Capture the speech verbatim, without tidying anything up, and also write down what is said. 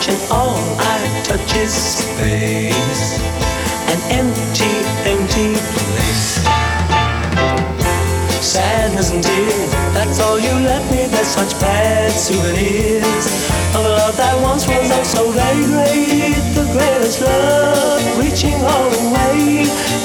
and all I touch is space. An empty, empty place. Sadness and tears, that's all you left me. There's such bad souvenirs of a love that once was oh so very great. The greatest love reaching all the way.